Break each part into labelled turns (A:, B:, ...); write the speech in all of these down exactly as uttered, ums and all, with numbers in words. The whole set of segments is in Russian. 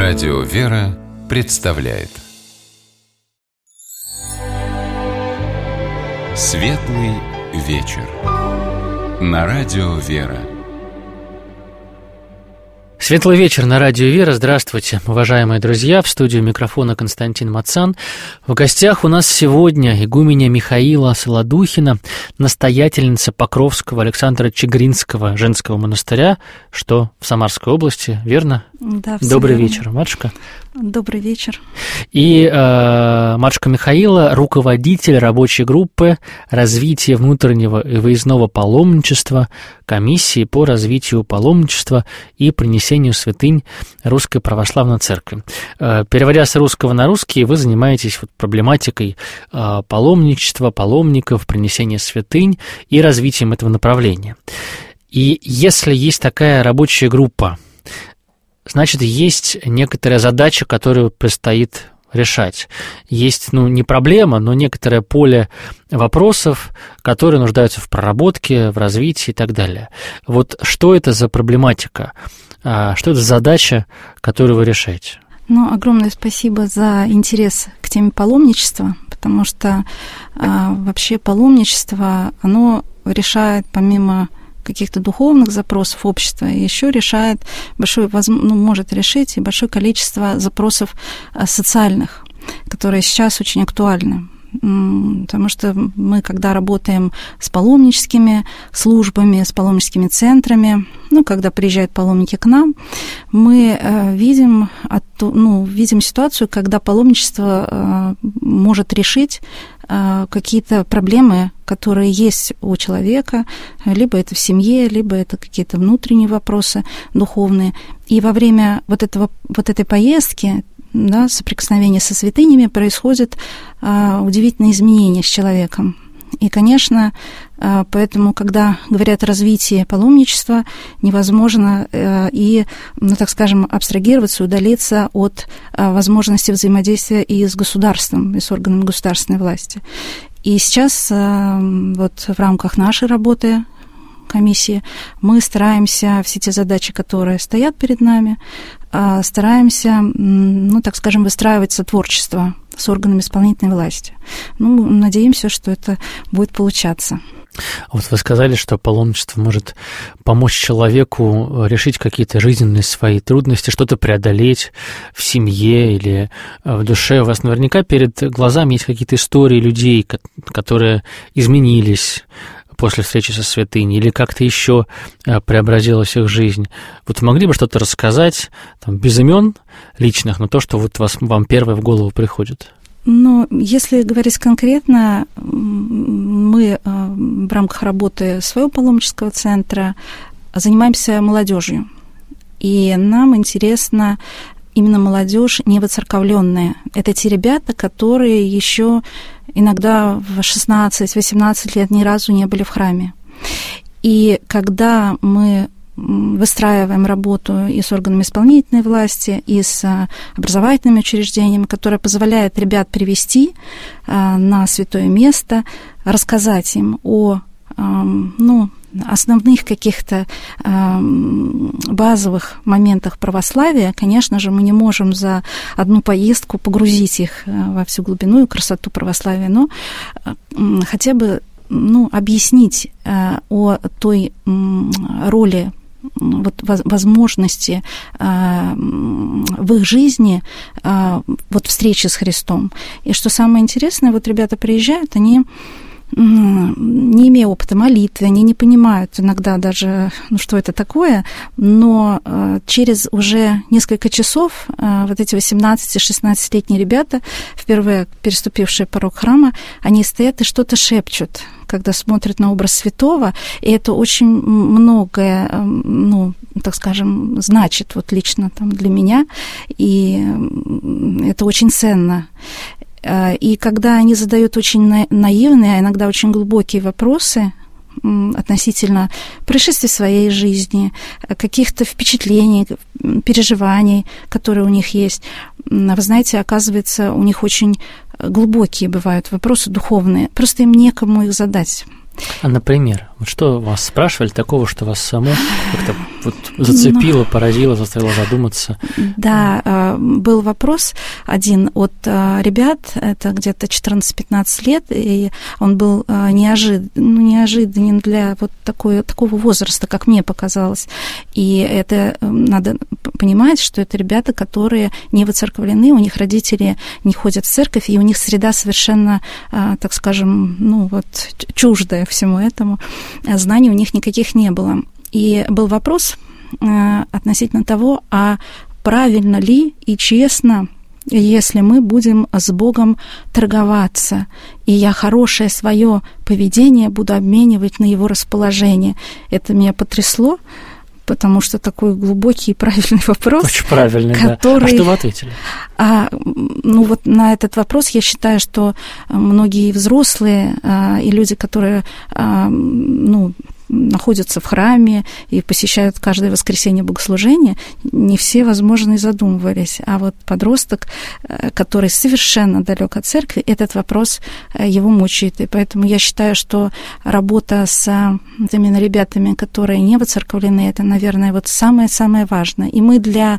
A: Радио «Вера» представляет Светлый вечер на Радио «Вера».
B: Светлый вечер на Радио «Вера». Здравствуйте, уважаемые друзья. В студию микрофона Константин Мацан. В гостях у нас сегодня игуменя Михаила Солодухина, настоятельница Покровского Александра Чигиринского женского монастыря, что в Самарской области, верно?
C: Да, все
B: Добрый
C: верно.
B: вечер, матушка.
C: Добрый вечер.
B: И э, матушка Михаила, руководитель рабочей группы развития внутреннего и выездного паломничества, комиссии по развитию паломничества и принесению святынь Русской Православной Церкви. Э, переводя с русского на русский, вы занимаетесь вот проблематикой э, паломничества, паломников, принесения святынь и развитием этого направления. И если есть такая рабочая группа, значит, есть некоторая задача, которую предстоит решать. Есть, ну, не проблема, но некоторое поле вопросов, которые нуждаются в проработке, в развитии и так далее. Вот что это за проблематика? Что это за задача, которую вы решаете?
C: Ну, огромное спасибо за интерес к теме паломничества, потому что а, вообще паломничество, оно решает помимо каких-то духовных запросов общества, еще решает большое, ну, может решить и большое количество запросов социальных, которые сейчас очень актуальны. Потому что мы, когда работаем с паломническими службами, с паломническими центрами, ну, когда приезжают паломники к нам, мы видим, ну, видим ситуацию, когда паломничество может решить какие-то проблемы, которые есть у человека, либо это в семье, либо это какие-то внутренние вопросы духовные. И во время вот, этого, вот этой поездки, да, соприкосновения со святынями, происходят а, удивительные изменения с человеком. И, конечно, а, поэтому, когда говорят о развитии паломничества, невозможно а, и, ну, так скажем, абстрагироваться, удалиться от а, возможности взаимодействия и с государством, и с органами государственной власти. И сейчас а, вот в рамках нашей работы комиссии мы стараемся все те задачи, которые стоят перед нами, стараемся, ну, так скажем, выстраивать сотворчество с органами исполнительной власти. Ну, надеемся, что это будет получаться.
B: Вот вы сказали, что паломничество может помочь человеку решить какие-то жизненные свои трудности, что-то преодолеть в семье или в душе. У вас наверняка перед глазами есть какие-то истории людей, которые изменились после встречи со святыней, или как-то еще преобразилась их жизнь. Вот могли бы что-то рассказать, там, без имен личных, но то, что вот вас, вам первое в голову приходит?
C: Ну, если говорить конкретно, мы в рамках работы своего паломнического центра занимаемся молодежью. И нам интересно именно молодежь невоцерковленная. Это те ребята, которые еще иногда в шестнадцать-восемнадцать лет ни разу не были в храме. И когда мы выстраиваем работу и с органами исполнительной власти, и с образовательными учреждениями, которая позволяет ребят привести на святое место, рассказать им о, ну, основных каких-то э, базовых моментах православия, конечно же, мы не можем за одну поездку погрузить их во всю глубину и красоту православия, но э, хотя бы, ну, объяснить э, о той э, роли, вот, возможности э, в их жизни э, вот встречи с Христом. И что самое интересное, вот ребята приезжают, они не имея опыта молитвы, они не понимают иногда даже, ну, что это такое, но э, через уже несколько часов э, вот эти восемнадцати-шестнадцатилетние ребята, впервые переступившие порог храма, они стоят и что-то шепчут, когда смотрят на образ святого, и это очень многое, э, ну, так скажем, значит вот лично там для меня, и это очень ценно. И когда они задают очень наивные, а иногда очень глубокие вопросы относительно происшествий своей жизни, каких-то впечатлений, переживаний, которые у них есть, вы знаете, оказывается, у них очень глубокие бывают вопросы духовные, просто им некому их задать.
B: А, например, вот что вас спрашивали такого, что вас саму как-то вот зацепило, поразило, заставило задуматься?
C: Да, был вопрос один от ребят, это где-то четырнадцать-пятнадцать лет, и он был неожид... ну, неожиданен для вот такой, такого возраста, как мне показалось. И это надо понимать, что это ребята, которые не воцерковлены, у них родители не ходят в церковь, и у них среда совершенно, так скажем, ну вот чуждая всему этому. Знаний у них никаких не было. И был вопрос относительно того, а правильно ли и честно, если мы будем с Богом торговаться, и я хорошее свое поведение буду обменивать на Его расположение. Это меня потрясло, потому что такой глубокий и правильный вопрос.
B: Очень правильный,
C: который...
B: да. А что вы ответили?
C: А, ну вот на этот вопрос я считаю, что многие взрослые а, и люди, которые а, ну, находятся в храме и посещают каждое воскресенье богослужение, не все, возможно, и задумывались. А вот подросток, который совершенно далек от церкви, этот вопрос его мучает. И поэтому я считаю, что работа с именно ребятами, которые не воцерковлены, это, наверное, вот самое-самое важное. И мы для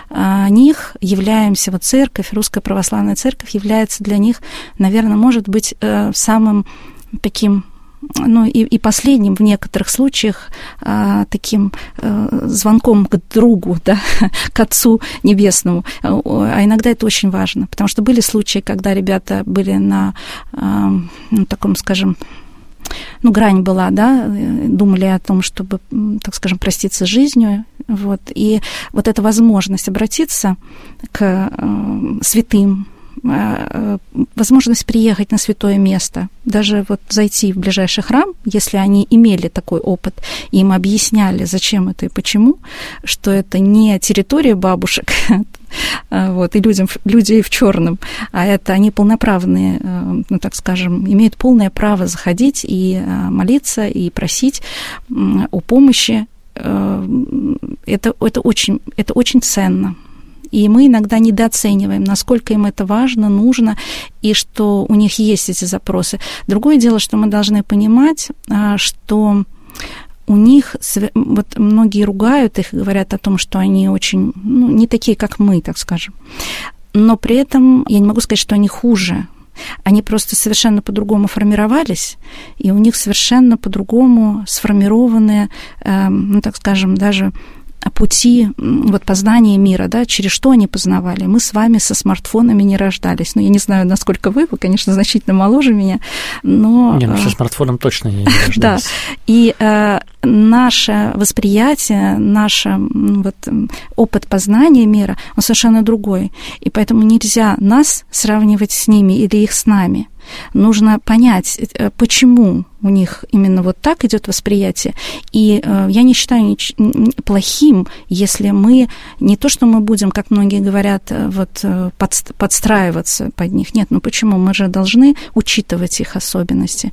C: них являемся, вот церковь, Русская Православная Церковь является для них, наверное, может быть, самым таким, ну и, и последним в некоторых случаях а, таким а, звонком к другу, да, к Отцу Небесному. А иногда это очень важно, потому что были случаи, когда ребята были на а, ну, таком, скажем, ну, грань была, да, думали о том, чтобы, так скажем, проститься с жизнью, вот, и вот эта возможность обратиться к а, святым, возможность приехать на святое место, даже вот зайти в ближайший храм, если они имели такой опыт, и им объясняли, зачем это и почему, что это не территория бабушек, вот, и людям, людей в черном, а это они полноправные, ну, так скажем, имеют полное право заходить и молиться, и просить о помощи. Это, это, очень, это очень ценно. И мы иногда недооцениваем, насколько им это важно, нужно, и что у них есть эти запросы. Другое дело, что мы должны понимать, что у них, вот многие ругают их и говорят о том, что они очень, ну, не такие, как мы, так скажем. Но при этом я не могу сказать, что они хуже. Они просто совершенно по-другому формировались, и у них совершенно по-другому сформированы, ну, так скажем, даже пути вот, познания мира, да, через что они познавали. Мы с вами со смартфонами не рождались. Ну, я не знаю, насколько вы, вы, конечно, значительно моложе меня, но...
B: Не, ну, со смартфоном точно не рождались. Да,
C: и э, наше восприятие, наш вот, опыт познания мира, он совершенно другой. И поэтому нельзя нас сравнивать с ними или их с нами. Нужно понять, почему у них именно вот так идет восприятие. И я не считаю плохим, если мы не то, что мы будем, как многие говорят, вот подстраиваться под них. Нет, ну почему? Мы же должны учитывать их особенности.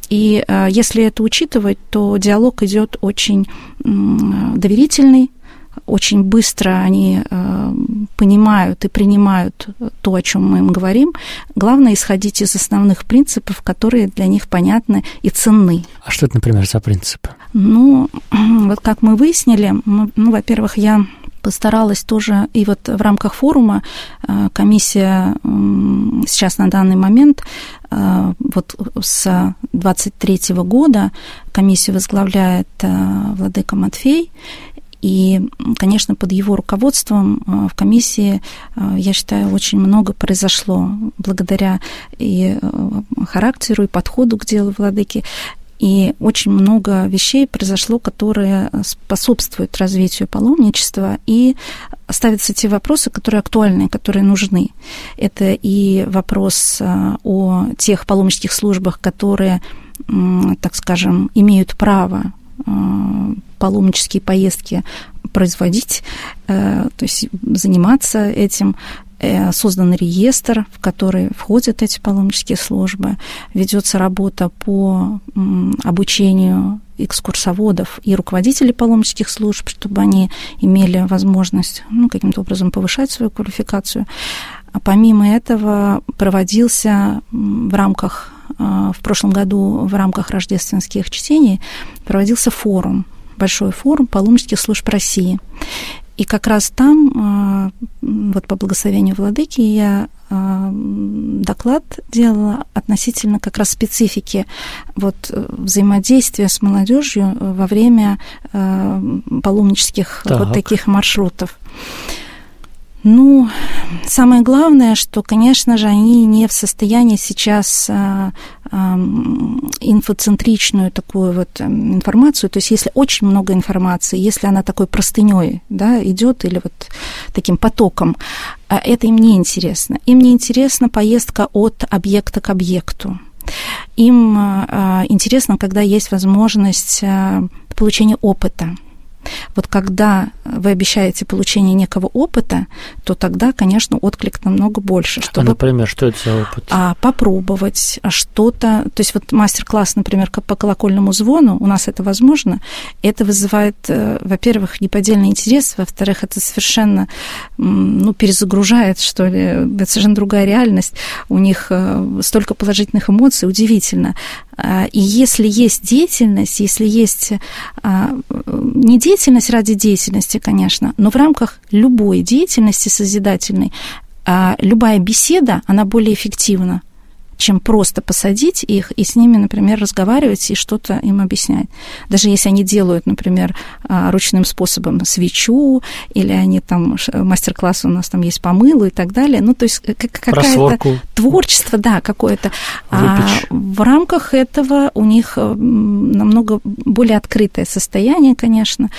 C: И если это учитывать, то диалог идет очень доверительный. Очень быстро они э, понимают и принимают то, о чем мы им говорим. Главное исходить из основных принципов, которые для них понятны и ценны.
B: А что это, например, за принципы?
C: Ну, вот как мы выяснили, ну, ну во-первых, я постаралась тоже, и вот в рамках форума э, комиссия э, сейчас на данный момент, э, вот с двадцать третьего года комиссию возглавляет э, владыка Матфей. И, конечно, под его руководством в комиссии, я считаю, очень много произошло благодаря и характеру, и подходу к делу владыки. И очень много вещей произошло, которые способствуют развитию паломничества, и ставятся те вопросы, которые актуальны, которые нужны. Это и вопрос о тех паломнических службах, которые, так скажем, имеют право паломнические поездки производить, то есть заниматься этим. Создан реестр, в который входят эти паломнические службы, ведется работа по обучению экскурсоводов и руководителей паломнических служб, чтобы они имели возможность, ну, каким-то образом повышать свою квалификацию. А помимо этого проводился в рамках в прошлом году в рамках рождественских чтений проводился форум, большой форум паломнических служб России. И как раз там, вот по благословению владыки, я доклад делала относительно как раз специфики вот взаимодействия с молодежью во время паломнических вот таких маршрутов. Ну, самое главное, что, конечно же, они не в состоянии сейчас а, а, инфоцентричную такую вот информацию, то есть если очень много информации, если она такой простынёй, да, идет или вот таким потоком, это им не интересно. Им не интересна поездка от объекта к объекту. Им а, интересно, когда есть возможность а, получения опыта. Вот когда вы обещаете получение некого опыта, то тогда, конечно, отклик намного больше. Чтобы,
B: а, например, что это за опыт?
C: А, попробовать что-то. То есть вот мастер-класс, например, по колокольному звону, у нас это возможно. Это вызывает, во-первых, неподдельный интерес, во-вторых, это совершенно, ну, перезагружает, что ли, это совершенно другая реальность. У них столько положительных эмоций, удивительно. И если есть деятельность, если есть не деятельность ради деятельности, конечно, но в рамках любой деятельности созидательной любая беседа, она более эффективна, чем просто посадить их и с ними, например, разговаривать и что-то им объяснять. Даже если они делают, например, ручным способом свечу, или они там, мастер-класс у нас там есть по мылу и так далее, ну, то есть какое-то творчество, да, какое-то. А в рамках этого у них намного более открытое состояние, конечно.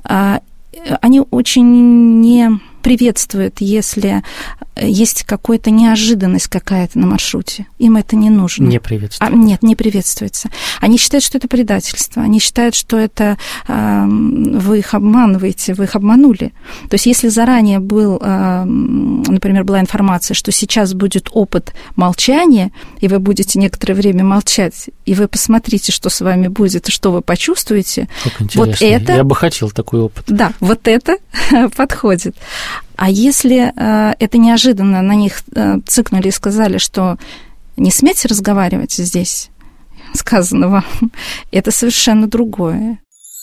C: Они очень не приветствуют, если есть какая-то неожиданность какая-то на маршруте. Им это не нужно.
B: Не приветствуется.
C: А, нет, не приветствуется. Они считают, что это предательство. Они считают, что это э, вы их обманываете, вы их обманули. То есть если заранее был, э, например, была информация, что сейчас будет опыт молчания, и вы будете некоторое время молчать, и вы посмотрите, что с вами будет, и что вы почувствуете.
B: Как интересно. Вот это, я бы хотел такой опыт.
C: Да, вот это подходит. А если э, это неожиданно на них э, цыкнули и сказали, что не смейте разговаривать здесь, сказано вам, это совершенно другое.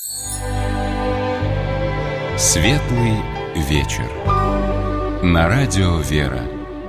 A: Светлый вечер. На радио «Вера».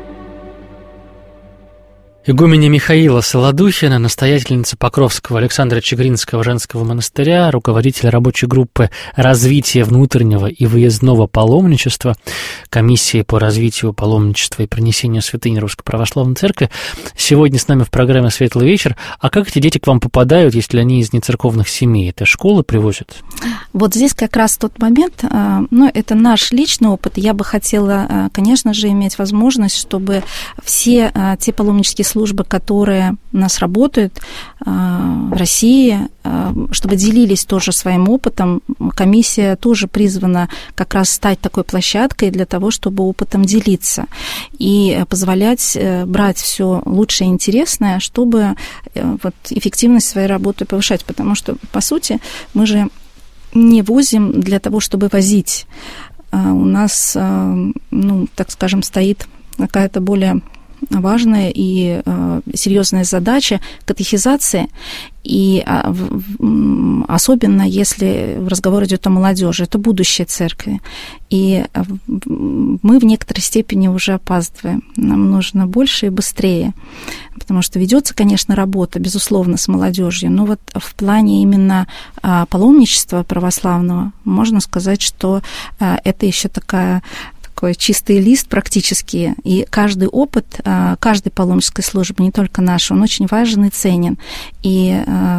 B: Игуменя Михаила Солодухина, настоятельница Покровского Александра Чигринского женского монастыря, руководитель рабочей группы развития внутреннего и выездного паломничества, комиссии по развитию паломничества и принесению святыни Русской Православной Церкви, сегодня с нами в программе «Светлый вечер». А как эти дети к вам попадают, если они из нецерковных семей? Это школы привозят?
C: Вот здесь как раз тот момент, ну, это наш личный опыт. Я бы хотела, конечно же, иметь возможность, чтобы все те паломнические службы, которые у нас работают в России, чтобы делились тоже своим опытом. Комиссия тоже призвана как раз стать такой площадкой для того, чтобы опытом делиться и позволять брать все лучшее и интересное, чтобы вот эффективность своей работы повышать. Потому что, по сути, мы же не возим для того, чтобы возить. У нас, ну, так скажем, стоит какая-то более важная и э, серьезная задача катехизации, и э, в, особенно если разговор идет о молодежи, это будущее церкви. И э, мы в некоторой степени уже опаздываем. Нам нужно больше и быстрее, потому что ведется, конечно, работа, безусловно, с молодежью, но вот в плане именно э, паломничества православного можно сказать, что э, это еще такая такой чистый лист практически, и каждый опыт каждой паломнической службы, не только наша, он очень важен и ценен. И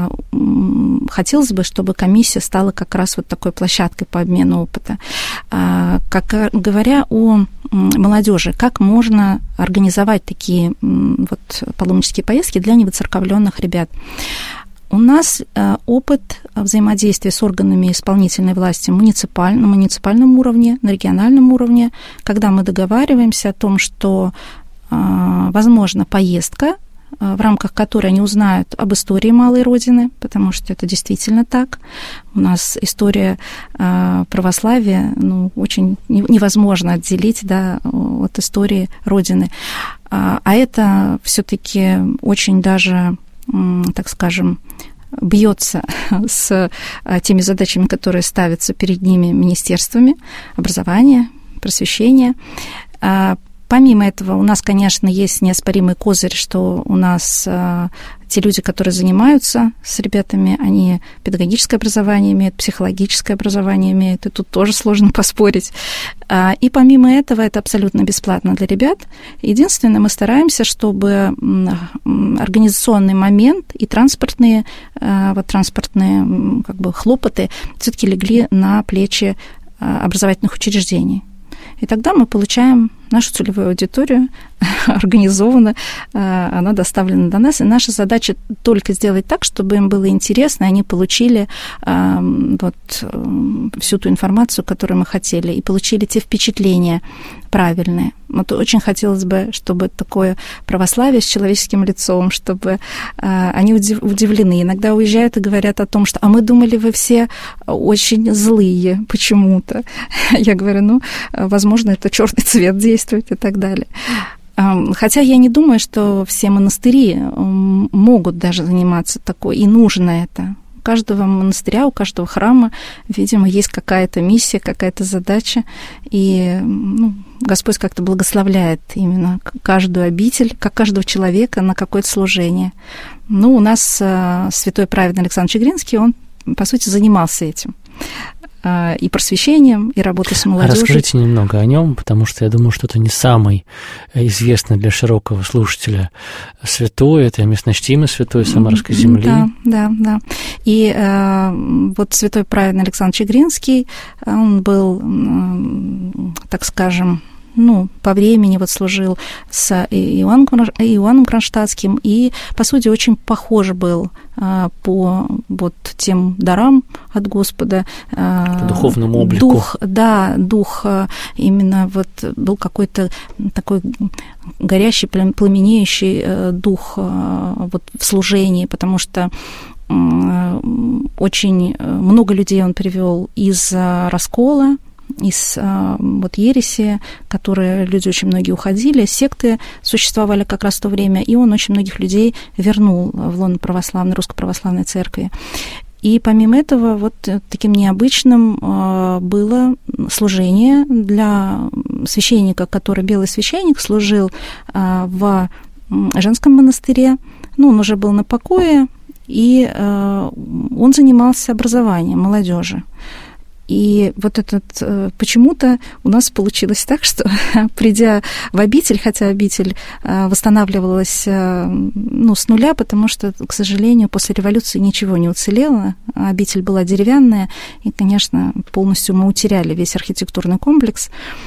C: хотелось бы, чтобы комиссия стала как раз вот такой площадкой по обмену опыта. Как говоря о молодежи, как можно организовать такие вот паломнические поездки для невоцерковленных ребят? У нас опыт взаимодействия с органами исполнительной власти муниципаль, на муниципальном уровне, на региональном уровне, когда мы договариваемся о том, что возможна поездка, в рамках которой они узнают об истории малой Родины, потому что это действительно так. У нас история православия, ну, очень невозможно отделить, да, от истории Родины. А это все-таки очень даже так скажем, бьется с теми задачами, которые ставятся перед ними министерствами образования, просвещения. Помимо этого, у нас, конечно, есть неоспоримый козырь, что у нас а, те люди, которые занимаются с ребятами, они педагогическое образование имеют, психологическое образование имеют, и тут тоже сложно поспорить. А, и помимо этого, это абсолютно бесплатно для ребят. Единственное, мы стараемся, чтобы организационный момент и транспортные, а, вот транспортные как бы, хлопоты все-таки легли на плечи а, образовательных учреждений. И тогда мы получаем нашу целевую аудиторию организованно, она доставлена до нас. И наша задача только сделать так, чтобы им было интересно, и они получили вот всю ту информацию, которую мы хотели, и получили те впечатления правильные. Вот очень хотелось бы, чтобы такое православие с человеческим лицом, чтобы они удивлены. Иногда уезжают и говорят о том, что «а мы думали, вы все очень злые почему-то». Я говорю, ну, возможно, это черный цвет действует и так далее. Хотя я не думаю, что все монастыри могут даже заниматься такой, и нужно это. У каждого монастыря, у каждого храма, видимо, есть какая-то миссия, какая-то задача, и ну, Господь как-то благословляет именно каждую обитель, как каждого человека на какое-то служение. Ну, у нас святой праведный Александр Чигринский, он, по сути, занимался этим. И просвещением, и работой с молодежью.
B: Расскажите немного о нем, потому что я думаю, что это не самый известный для широкого слушателя святой, это местночтимый святой Самарской земли.
C: Да, да, да. И э, вот святой праведный Александр Чигринский, он был, э, так скажем, ну, по времени вот служил с Иоанном, Иоанном Кронштадтским, и, по сути, очень похож был а, по вот тем дарам от Господа.
B: А, по духовному облику.
C: Дух, да, дух именно вот был какой-то такой горящий, пламенеющий дух вот в служении, потому что очень много людей он привел из раскола, из вот ереси, которые люди очень многие уходили, секты существовали как раз в то время, и он очень многих людей вернул в лоно православной, Русской Православной Церкви. И помимо этого, вот таким необычным было служение для священника, который, белый священник, служил в женском монастыре, ну, он уже был на покое, и он занимался образованием молодежи. И вот этот, почему-то у нас получилось так, что, придя в обитель, хотя обитель восстанавливалась, ну, с нуля, потому что, к сожалению, после революции ничего не уцелело, обитель была деревянная, и, конечно, полностью мы утеряли весь архитектурный комплекс.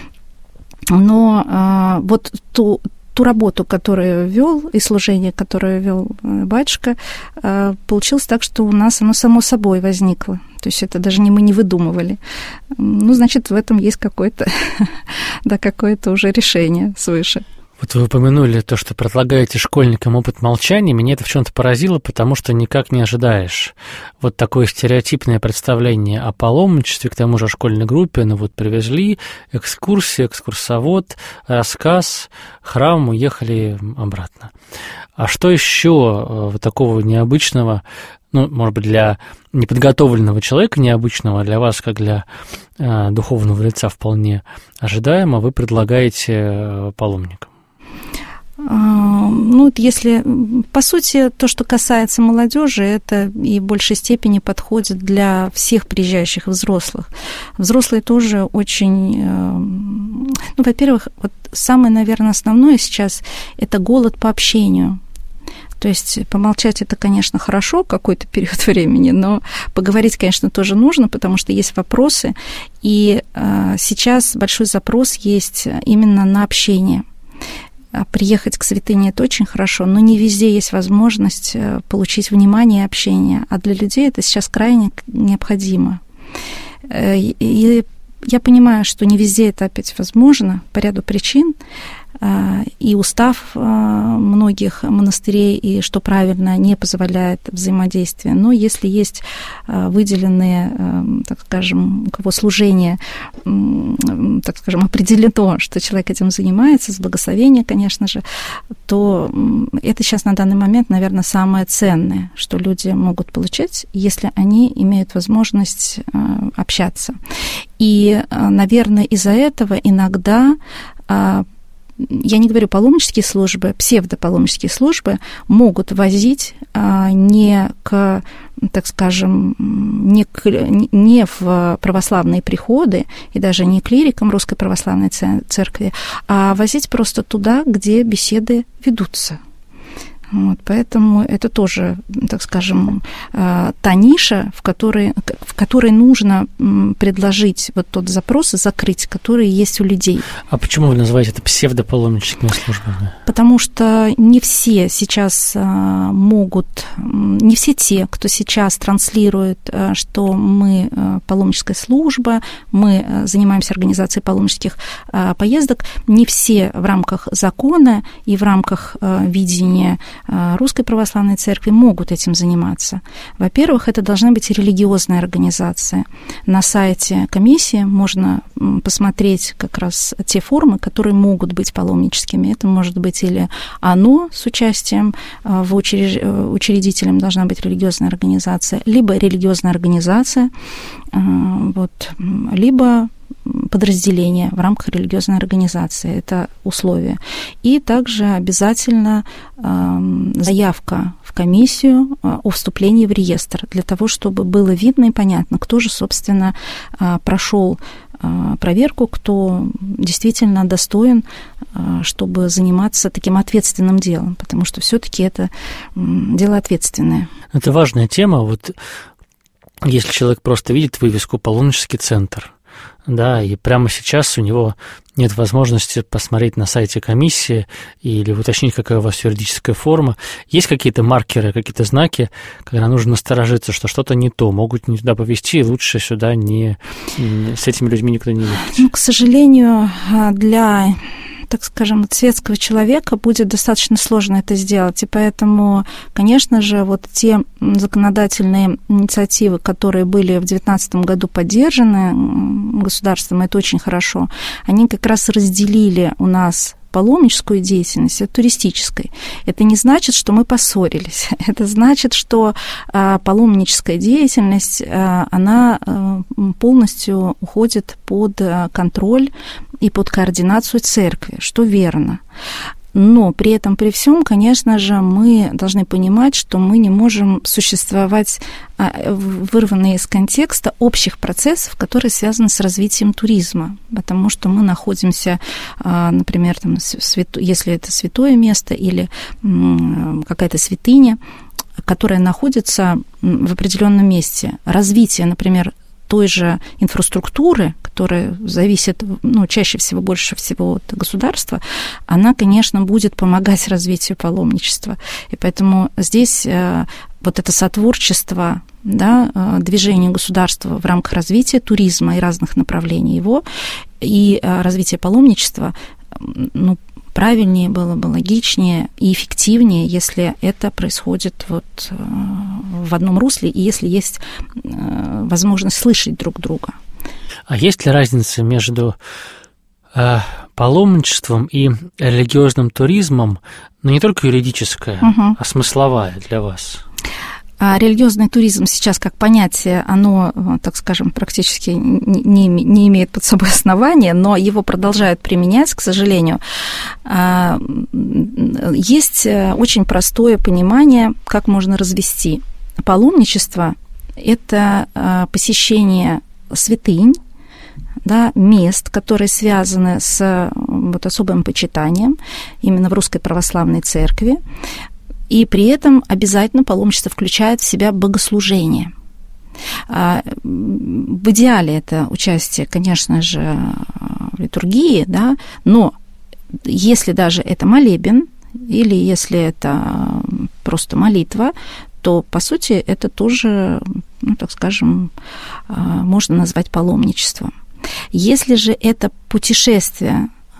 C: Но вот ту, ту работу, которую вел, и служение, которое вел батюшка, получилось так, что у нас оно само собой возникло. То есть это даже не мы не выдумывали. Ну, значит, в этом есть какое-то, да, какое-то уже решение свыше.
B: Вот вы упомянули то, что предлагаете школьникам опыт молчания. Меня это в чем-то поразило, потому что никак не ожидаешь. Вот такое стереотипное представление о паломничестве, к тому же о школьной группе. Ну вот привезли, экскурсия, экскурсовод, рассказ, храм, уехали обратно. А что еще такого необычного, ну, может быть, для неподготовленного человека необычного, а для вас, как для э, духовного лица, вполне ожидаемо, вы предлагаете э, паломникам?
C: Ну, если, по сути, то, что касается молодежи, это и в большей степени подходит для всех приезжающих взрослых. Взрослые тоже очень... Ну, во-первых, вот самое, наверное, основное сейчас – это голод по общению. То есть помолчать это, конечно, хорошо какой-то период времени, но поговорить, конечно, тоже нужно, потому что есть вопросы, и сейчас большой запрос есть именно на общение. Приехать к святыне – это очень хорошо, но не везде есть возможность получить внимание и общение, а для людей это сейчас крайне необходимо. И я понимаю, что не везде это опять возможно по ряду причин, и устав многих монастырей, и что правильно, не позволяет взаимодействия. Но если есть выделенные, так скажем, у кого служение, так скажем, определено, что человек этим занимается, с благословения, конечно же, то это сейчас на данный момент, наверное, самое ценное, что люди могут получить, если они имеют возможность общаться. И, наверное, из-за этого иногда, я не говорю паломнические службы, псевдопаломнические службы могут возить не к, так скажем, не, к, не в православные приходы и даже не клирикам Русской Православной Церкви, а возить просто туда, где беседы ведутся. Вот, поэтому это тоже, так скажем, та ниша, в которой, в которой нужно предложить вот тот запрос, закрыть, который есть у людей.
B: А почему вы называете это псевдопаломническими службами?
C: Потому что не все сейчас могут, не все те, кто сейчас транслирует, что мы паломническая служба, мы занимаемся организацией паломнических поездок, не все в рамках закона и в рамках видения Русской Православной Церкви могут этим заниматься. Во-первых, это должна быть религиозная организация. На сайте комиссии можно посмотреть как раз те формы, которые могут быть паломническими. Это может быть или ОНО с участием, в учреж... учредителем должна быть религиозная организация, либо религиозная организация, вот, либо подразделение в рамках религиозной организации. Это условие. И также обязательно э, заявка в комиссию о вступлении в реестр, для того, чтобы было видно и понятно, кто же, собственно, э, прошел э, проверку, кто действительно достоин, э, чтобы заниматься таким ответственным делом, потому что все-таки это э, дело ответственное.
B: Это важная тема. Вот если человек просто видит вывеску «Паломнический центр», да, и прямо сейчас у него нет возможности посмотреть на сайте комиссии или уточнить, какая у вас юридическая форма. Есть какие-то маркеры, какие-то знаки, когда нужно насторожиться, что что-то не то, могут не туда повезти, и лучше сюда не, с этими людьми никуда не ехать?
C: Ну, к сожалению, для, так скажем, светского человека будет достаточно сложно это сделать, и поэтому, конечно же, вот те законодательные инициативы, которые были в две тысячи девятнадцатом году поддержаны государством, это очень хорошо, они как раз разделили у нас паломническую деятельность от туристической. Это не значит, что мы поссорились. Это значит, что паломническая деятельность, она полностью уходит под контроль и под координацию церкви, что верно. Но при этом, при всем, конечно же, мы должны понимать, что мы не можем существовать вырванные из контекста общих процессов, которые связаны с развитием туризма, потому что мы находимся, например, там, если это святое место или какая-то святыня, которая находится в определенном месте. Развитие, например, той же инфраструктуры, которая зависит, ну, чаще всего, больше всего от государства, она, конечно, будет помогать развитию паломничества. И поэтому здесь вот это сотворчество, да, движение государства в рамках развития туризма и разных направлений его, и развития паломничества, ну, правильнее было бы, логичнее и эффективнее, если это происходит вот в одном русле, и если есть возможность слышать друг друга.
B: А есть ли разница между э, паломничеством и религиозным туризмом, но не только юридическая, угу. а смысловая для вас?
C: А религиозный туризм сейчас как понятие, оно, так скажем, практически не, не имеет под собой основания, но его продолжают применять, к сожалению. Есть очень простое понимание, как можно развести. Паломничество – это посещение святынь, да, мест, которые связаны с вот особым почитанием именно в Русской Православной Церкви. И при этом обязательно паломничество включает в себя богослужение. В идеале это участие, конечно же, в литургии, да, но если даже это молебен или если это просто молитва, то, по сути, это тоже, ну, так скажем, можно назвать паломничеством. Если же это путешествие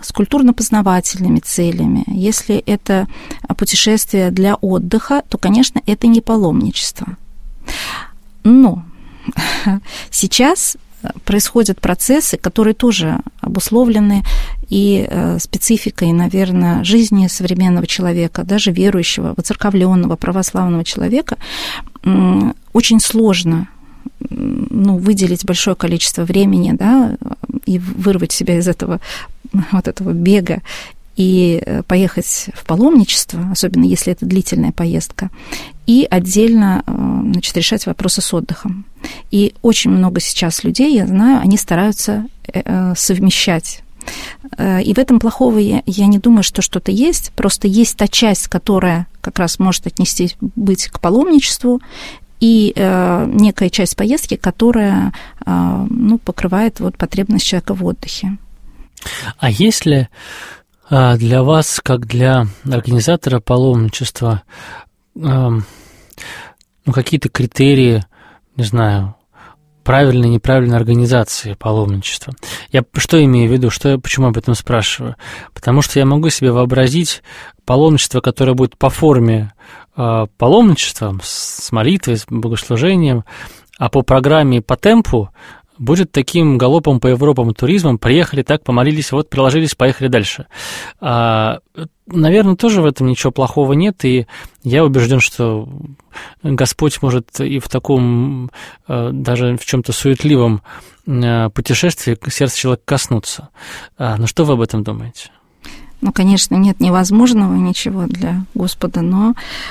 C: с культурно-познавательными целями, если это путешествие для отдыха, то, конечно, это не паломничество. Но сейчас происходят процессы, которые тоже обусловлены и спецификой, наверное, жизни современного человека, даже верующего, воцерковленного, православного человека. Очень сложно, ну, выделить большое количество времени, да, и вырвать себя из этого, вот этого бега и поехать в паломничество, особенно если это длительная поездка, и отдельно, значит, решать вопросы с отдыхом. И очень много сейчас людей, я знаю, они стараются совмещать. И в этом плохого я, я не думаю, что что-то есть. Просто есть та часть, которая как раз может отнестись быть к паломничеству, и э, некая часть поездки, которая э, ну, покрывает вот, потребность человека в отдыхе.
B: А есть ли э, для вас, как для организатора паломничества, э, ну, какие-то критерии, не знаю, правильной, неправильной организации паломничества? Я что имею в виду, что я, почему об этом спрашиваю? Потому что я могу себе вообразить паломничество, которое будет по форме э, паломничества, с молитвой, с богослужением, а по программе, по темпу будет таким галопом по Европам туризмом: приехали, так, помолились, вот, приложились, поехали дальше. А, наверное, тоже в этом ничего плохого нет, и я убежден, что Господь может и в таком, даже в чем-то суетливом путешествии сердца человека коснуться. Ну, что вы об этом думаете?
C: Ну, конечно, нет невозможного ничего для Господа, но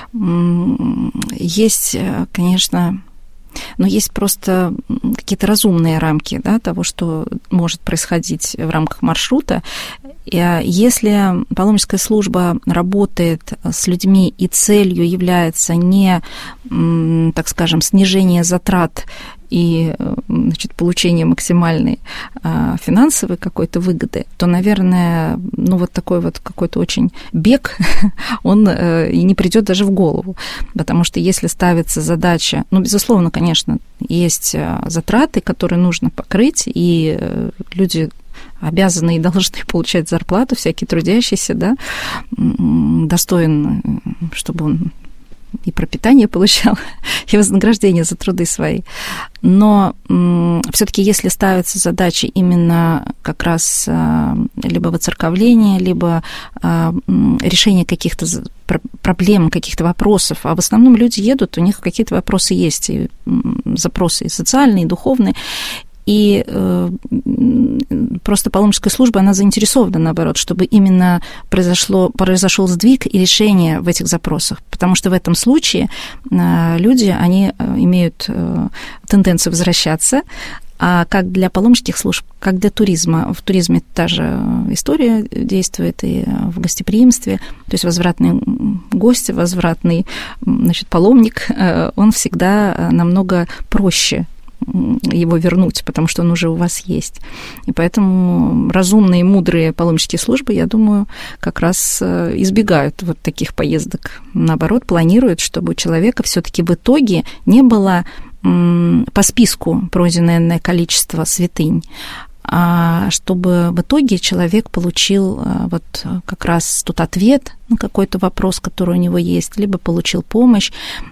C: есть, конечно... Но есть просто какие-то разумные рамки, да, того, что может происходить в рамках маршрута. И если паломническая служба работает с людьми и целью является не, так скажем, снижение затрат и, значит, получение максимальной финансовой какой-то выгоды, то, наверное, ну, вот такой вот какой-то очень бег, он и не придет даже в голову. Потому что если ставится задача, ну, безусловно, конечно, есть затраты, которые нужно покрыть, и люди обязаны и должны получать зарплату, всякие трудящиеся, да, достоин, чтобы он и пропитание получал, и вознаграждение за труды свои. Но все-таки, если ставится задача именно как раз либо воцерковления, либо решение каких-то проблем, каких-то вопросов, а в основном люди едут, у них какие-то вопросы есть, и запросы и социальные, и духовные, и э, просто паломническая служба, она заинтересована, наоборот, чтобы именно произошло, произошел сдвиг и решение в этих запросах. Потому что в этом случае э, люди, они имеют э, тенденцию возвращаться, а как для паломнических служб, как для туризма. В туризме та же история действует и в гостеприимстве. То есть возвратный гость, возвратный, значит, паломник, э, он всегда намного проще его вернуть, потому что он уже у вас есть. И поэтому разумные и мудрые паломнические службы, я думаю, как раз избегают вот таких поездок. Наоборот, планируют, чтобы у человека все-таки в итоге не было по списку пройденное количество святынь, а чтобы в итоге человек получил вот как раз тот ответ на какой-то вопрос, который у него есть, либо получил помощь,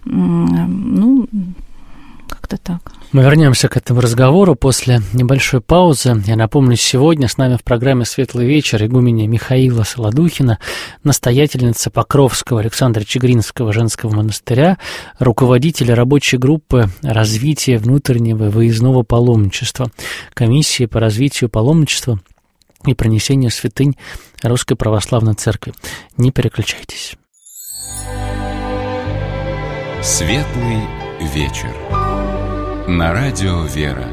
C: ну, как-то так.
B: Мы вернемся к этому разговору после небольшой паузы. Я напомню, сегодня с нами в программе «Светлый вечер» игуменя Михаила Солодухина, настоятельница Покровского Александра Чигринского женского монастыря, руководитель рабочей группы развития внутреннего выездного паломничества, комиссии по развитию паломничества и пронесению святынь Русской Православной Церкви. Не переключайтесь.
A: Светлый вечер. На радио «Вера».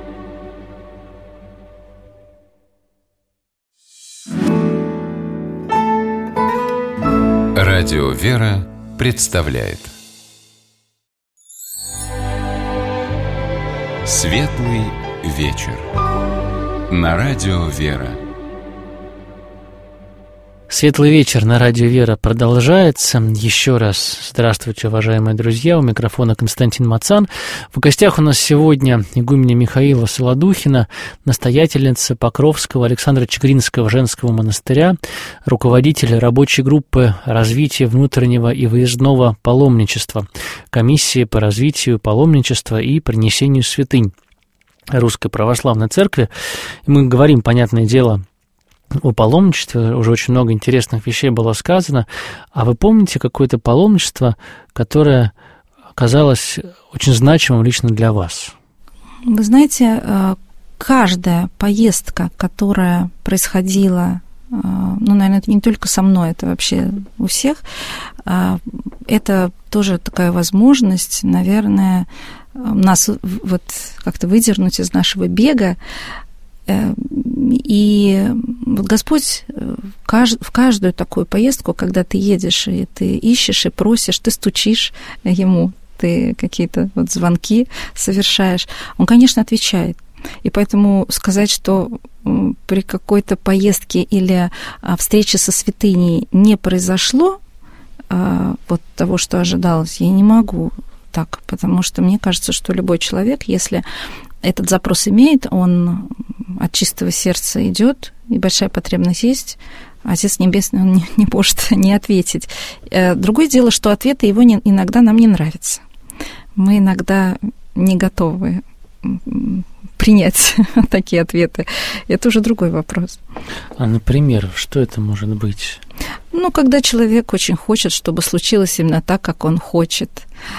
A: Радио «Вера» представляет Светлый вечер. На радио «Вера».
B: Светлый вечер на радио «Вера» продолжается. Еще раз здравствуйте, уважаемые друзья. У микрофона Константин Мацан. В гостях у нас сегодня игуменя Михаила Солодухина, настоятельница Покровского Александра Чигринского женского монастыря, руководитель рабочей группы развития внутреннего и выездного паломничества, комиссии по развитию паломничества и принесению святынь Русской Православной Церкви. И мы говорим, понятное дело, о паломничестве, уже очень много интересных вещей было сказано. А вы помните какое-то паломничество, которое оказалось очень значимым лично для вас?
C: Вы знаете, каждая поездка, которая происходила, ну, наверное, это не только со мной, это вообще у всех, это тоже такая возможность, наверное, нас вот как-то выдернуть из нашего бега. И вот Господь в каждую такую поездку, когда ты едешь, и ты ищешь, и просишь, ты стучишь Ему, ты какие-то вот звонки совершаешь, Он, конечно, отвечает. И поэтому сказать, что при какой-то поездке или встрече со святыней не произошло вот того, что ожидалось, я не могу так, потому что мне кажется, что любой человек, если этот запрос имеет, он от чистого сердца идет, и большая потребность есть, Отец Небесный, он не, не может не ответить. Другое дело, что ответы его не, иногда нам не нравятся. Мы иногда не готовы принять такие ответы. Это уже другой вопрос.
B: А, например, что это может быть?
C: Ну, когда человек очень хочет, чтобы случилось именно так, как он хочет,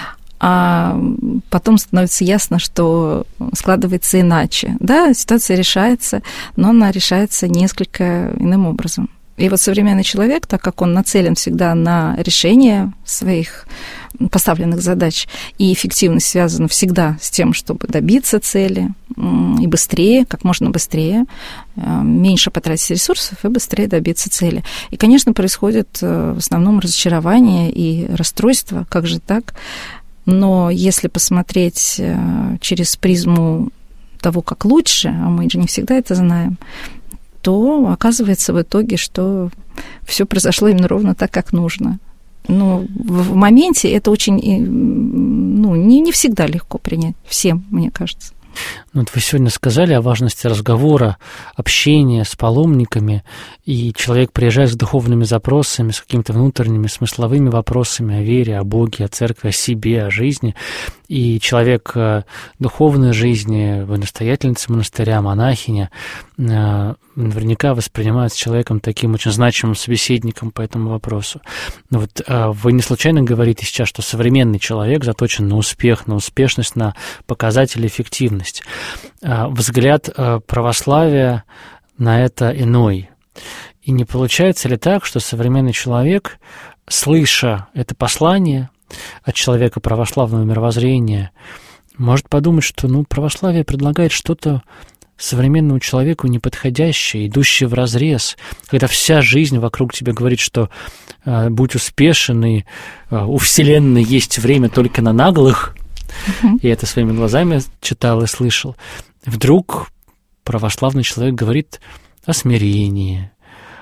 C: а потом становится ясно, что складывается иначе. Да, ситуация решается, но она решается несколько иным образом. И вот современный человек, так как он нацелен всегда на решение своих поставленных задач, и эффективность связана всегда с тем, чтобы добиться цели, и быстрее, как можно быстрее, меньше потратить ресурсов и быстрее добиться цели. И, конечно, происходит в основном разочарование и расстройство, как же так? Но если посмотреть через призму того, как лучше, а мы же не всегда это знаем, то оказывается в итоге, что все произошло именно ровно так, как нужно. Но в моменте это очень, ну, не, не всегда легко принять всем, мне кажется.
B: Ну, вот вы сегодня сказали о важности разговора, общения с паломниками, и человек приезжает с духовными запросами, с какими-то внутренними смысловыми вопросами о вере, о Боге, о церкви, о себе, о жизни. И человек духовной жизни, вы настоятельница монастыря, монахиня, наверняка воспринимается человеком таким очень значимым собеседником по этому вопросу. Но вот вы не случайно говорите сейчас, что современный человек заточен на успех, на успешность, на показатели эффективности. Взгляд православия на это иной. И не получается ли так, что современный человек, слыша это послание от человека православного мировоззрения, может подумать, что ну, православие предлагает что-то современному человеку неподходящее, идущее вразрез, когда вся жизнь вокруг тебя говорит, что э, будь успешен, и э, у Вселенной есть время только на наглых, uh-huh. Я это своими глазами читал и слышал. Вдруг православный человек говорит о смирении,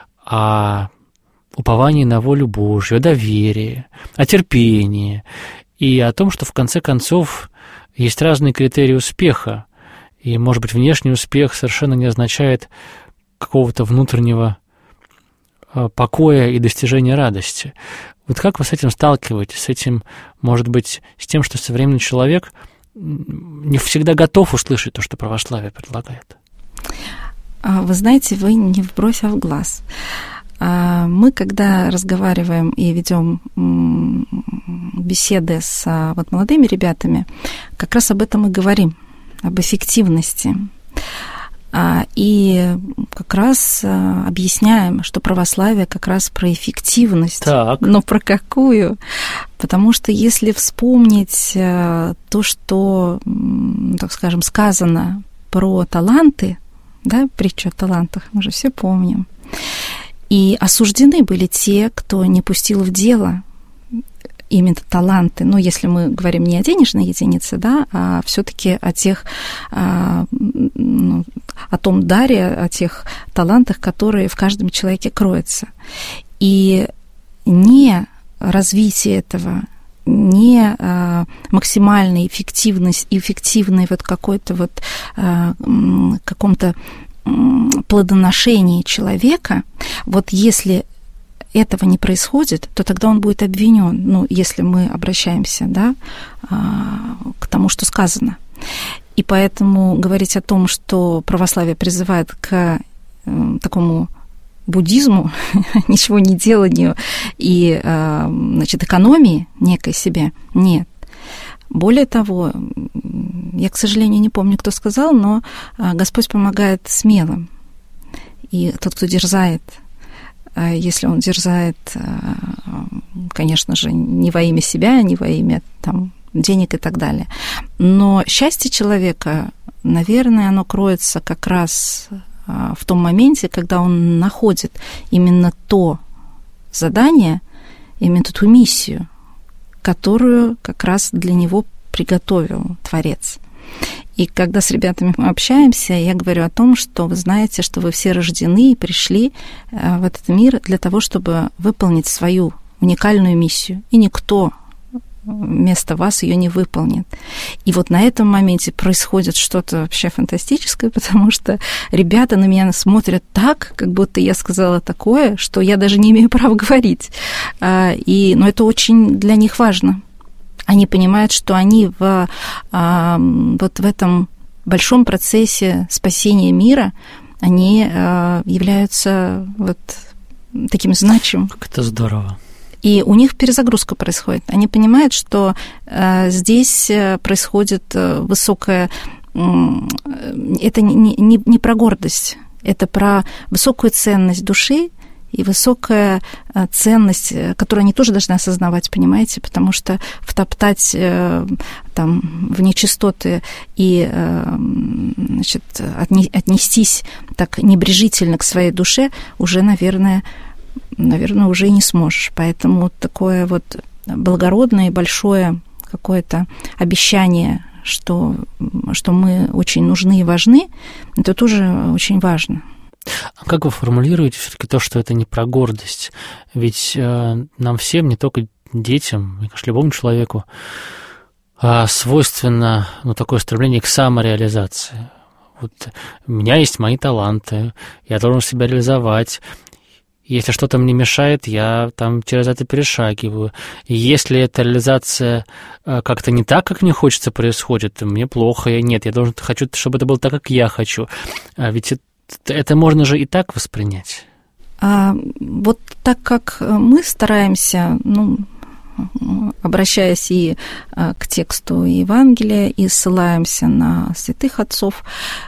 B: о уповании на волю Божью, о доверии, о терпении и о том, что в конце концов есть разные критерии успеха, и, может быть, внешний успех совершенно не означает какого-то внутреннего покоя и достижения радости. Вот как вы с этим сталкиваетесь? С этим, может быть, с тем, что современный человек не всегда готов услышать то, что православие предлагает?
C: Вы знаете, вы не в бровь, а в глаз. Мы, когда разговариваем и ведем беседы с вот молодыми ребятами, как раз об этом и говорим, об эффективности. И как раз объясняем, что православие как раз про эффективность.
B: Так.
C: Но про какую? Потому что если вспомнить то, что, так скажем, сказано про таланты, да, притчу о талантах, мы же все помним, и осуждены были те, кто не пустил в дело именно таланты, но если мы говорим не о денежной единице, да, а все-таки о тех, о том даре, о тех талантах, которые в каждом человеке кроются. И не развитие этого, не а, максимальная эффективность, эффективной вот какой-то вот а, каком-то плодоношении человека, вот если этого не происходит, то тогда он будет обвинен, ну, если мы обращаемся, да, а, к тому, что сказано. И поэтому говорить о том, что православие призывает к э, такому буддизму, ничего не деланию и, значит, экономии некой себе, нет. Более того, я, к сожалению, не помню, кто сказал, но Господь помогает смелым. И тот, кто дерзает, если он дерзает, конечно же, не во имя себя, не во имя там, денег и так далее. Но счастье человека, наверное, оно кроется как раз в том моменте, когда он находит именно то задание, именно ту миссию, которую как раз для него приготовил Творец. И когда с ребятами мы общаемся, я говорю о том, что вы знаете, что вы все рождены и пришли в этот мир для того, чтобы выполнить свою уникальную миссию. И никто вместо вас ее не выполнит. И вот на этом моменте происходит что-то вообще фантастическое, потому что ребята на меня смотрят так, как будто я сказала такое, что я даже не имею права говорить. И, но это очень для них важно. Они понимают, что они в, вот в этом большом процессе спасения мира, они являются вот таким значимым.
B: Как это здорово.
C: И у них перезагрузка происходит. Они понимают, что э, здесь происходит высокая... Э, это не, не, не про гордость, это про высокую ценность души и высокая ценность, которую они тоже должны осознавать, понимаете, потому что втоптать э, там, в нечистоты и э, значит, отне, отнестись так небрежительно к своей душе уже, наверное, наверное, уже и не сможешь. Поэтому такое вот благородное и большое какое-то обещание, что, что мы очень нужны и важны, это тоже очень важно.
B: А как вы формулируете все-таки то, что это не про гордость? Ведь э, нам всем, не только детям, мне кажется, любому человеку, э, свойственно ну, такое стремление к самореализации. Вот у меня есть мои таланты, я должен себя реализовать. Если что-то мне мешает, я там через это перешагиваю. И если эта реализация как-то не так, как мне хочется, происходит, то мне плохо, я нет, я должен, хочу, чтобы это было так, как я хочу. А ведь это, это можно же и так воспринять.
C: А вот так как мы стараемся, ну, обращаясь и к тексту Евангелия, и ссылаемся на святых отцов,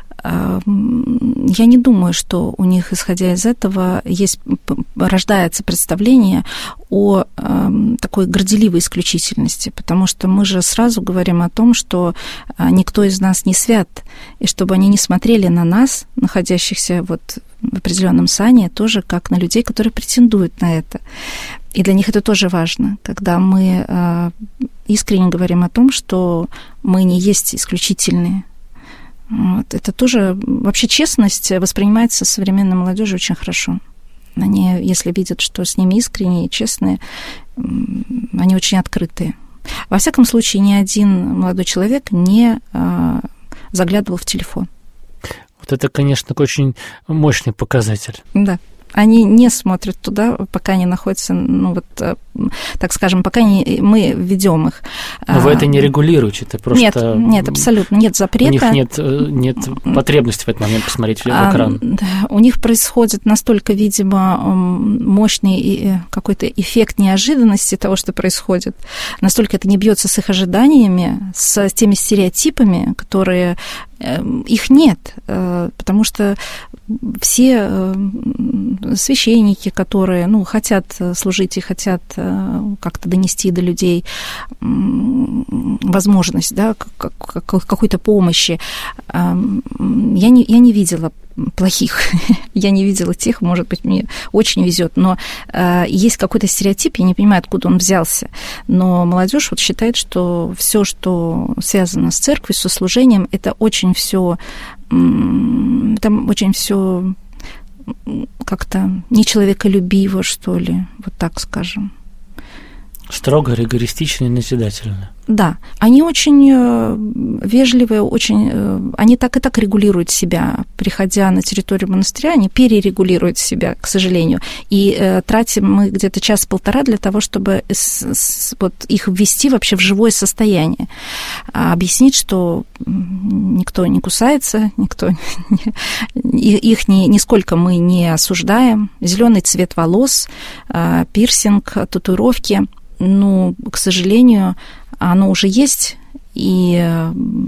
C: я не думаю, что у них, исходя из этого, есть, рождается представление о э, такой горделивой исключительности, потому что мы же сразу говорим о том, что никто из нас не свят, и чтобы они не смотрели на нас, находящихся вот в определенном сане, тоже как на людей, которые претендуют на это. И для них это тоже важно, когда мы э, искренне говорим о том, что мы не есть исключительные. Вот. Это тоже... Вообще честность воспринимается современной молодежью очень хорошо. Они, если видят, что с ними искренние и честные, они очень открытые. Во всяком случае, ни один молодой человек не а, заглядывал в телефон.
B: Вот это, конечно, очень мощный показатель.
C: Да. Они не смотрят туда, пока не находятся, ну вот, так скажем, пока не, мы ведем их.
B: Но вы это не регулируете, это просто...
C: Нет, нет, абсолютно, нет запрета.
B: У них нет, нет потребности в этот момент посмотреть в экран.
C: У них происходит настолько, видимо, мощный какой-то эффект неожиданности того, что происходит, настолько это не бьется с их ожиданиями, с теми стереотипами, которые... Их нет, потому что все священники, которые, ну, хотят служить и хотят как-то донести до людей возможность, да, какой-то помощи, я не, я не видела плохих. Я не видела тех, может быть, мне очень везет, но э, есть какой-то стереотип, я не понимаю, откуда он взялся, но молодежь вот считает, что все, что связано с церковью, со служением, это очень все, там очень все как-то нечеловеколюбиво, что ли, вот так скажем.
B: Строго, ригористично и назидательно.
C: Да, они очень вежливые, очень, они так и так регулируют себя, приходя на территорию монастыря, они перерегулируют себя, к сожалению, и э, тратим мы где-то час-полтора для того, чтобы с, с, вот, их ввести вообще в живое состояние, а объяснить, что никто не кусается, никто не, их ни, нисколько мы не осуждаем, зеленый цвет волос, э, пирсинг, татуировки. Ну, к сожалению, оно уже есть, и,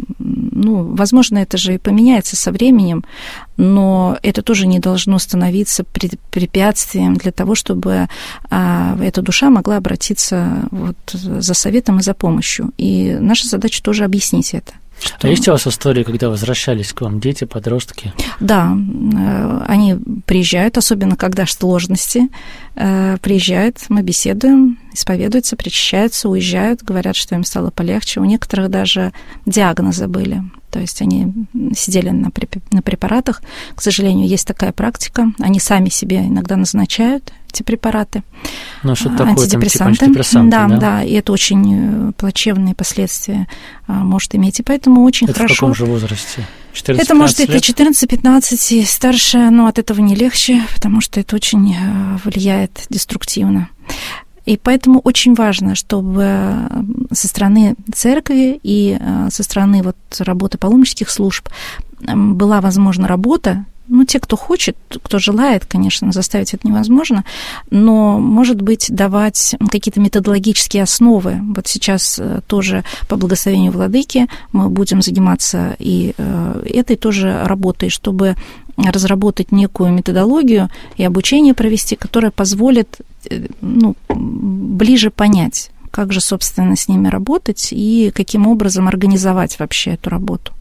C: ну, возможно, это же и поменяется со временем, но это тоже не должно становиться препятствием для того, чтобы а, эта душа могла обратиться вот за советом и за помощью. И наша задача тоже объяснить это.
B: Что... А есть у вас истории, когда возвращались к вам дети, подростки?
C: Да, они приезжают, особенно когда сложности, приезжают, мы беседуем, исповедуются, причащаются, уезжают, говорят, что им стало полегче. У некоторых даже диагнозы были, то есть они сидели на препаратах. К сожалению, есть такая практика, они сами себе иногда назначают эти препараты.
B: Ну, что такое,
C: антидепрессанты.
B: Там, типа антидепрессанты,
C: да,
B: да?
C: Да, и это очень плачевные последствия может иметь, и поэтому очень
B: это
C: хорошо.
B: В каком же возрасте? четырнадцать-пятнадцать
C: это может
B: лет?
C: быть четырнадцать-пятнадцать, и старше, но от этого не легче, потому что это очень влияет деструктивно. И поэтому очень важно, чтобы со стороны церкви и со стороны вот работы паломнических служб была возможна работа. Ну, те, кто хочет, кто желает, конечно, заставить это невозможно, но, может быть, давать какие-то методологические основы. Вот сейчас тоже по благословению владыки мы будем заниматься и этой тоже работой, чтобы разработать некую методологию и обучение провести, которое позволит, ну, ближе понять, как же, собственно, с ними работать и каким образом организовать вообще эту работу.